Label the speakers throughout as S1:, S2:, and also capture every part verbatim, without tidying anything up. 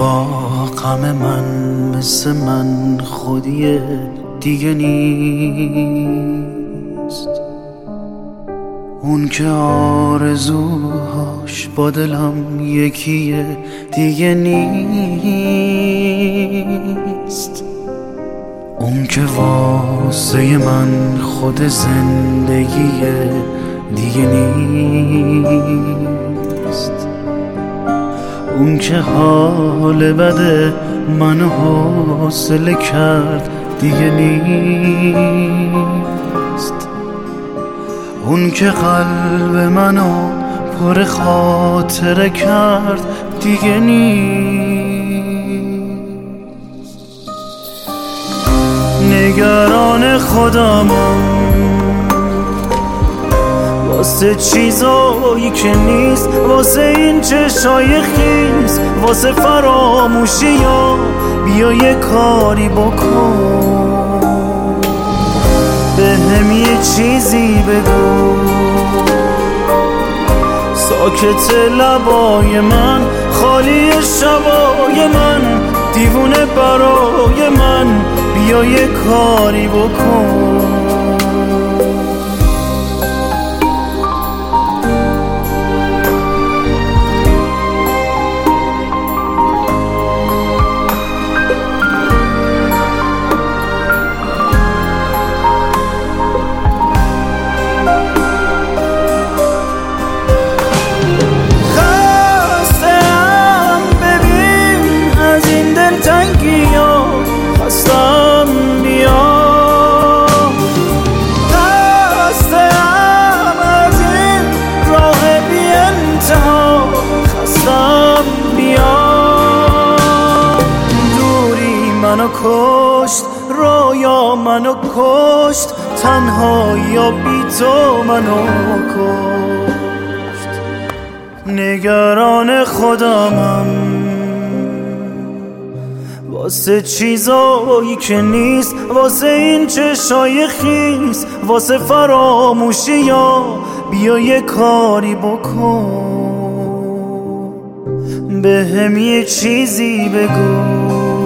S1: با غم من مثل من خودی دیگه نیست. اون که آرزوهاش با دلم یکیه دیگه نیست. اون که واسه من خود زندگیه دیگه نیست. اون که حال بده منو حوصله کرد دیگه نیست. اون که قلب منو پر خاطره کرد دیگه نیست. نگران خودمم واسه چیزایی که نیست، واسه این چشای خیس، واسه فراموشی ها. بیا یه کاری بکن، به هم یه چیزی بگو. ساکت لبای من، خالی شبای من، دیوونه برای من. بیا یه کاری بکن. منو کشت، رویا منو کشت، تنهایی بی تو منو کشت. نگران خودمم واسه چیزایی که نیست، واسه این چشای خیس، واسه فراموشی ها. بیا یه کاری بکن، به هم یه چیزی بگو.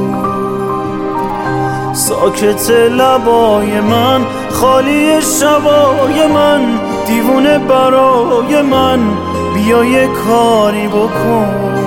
S1: ساکت لبای من، خالی شبای من، دیوونه برای من. بیا یه کاری بکن.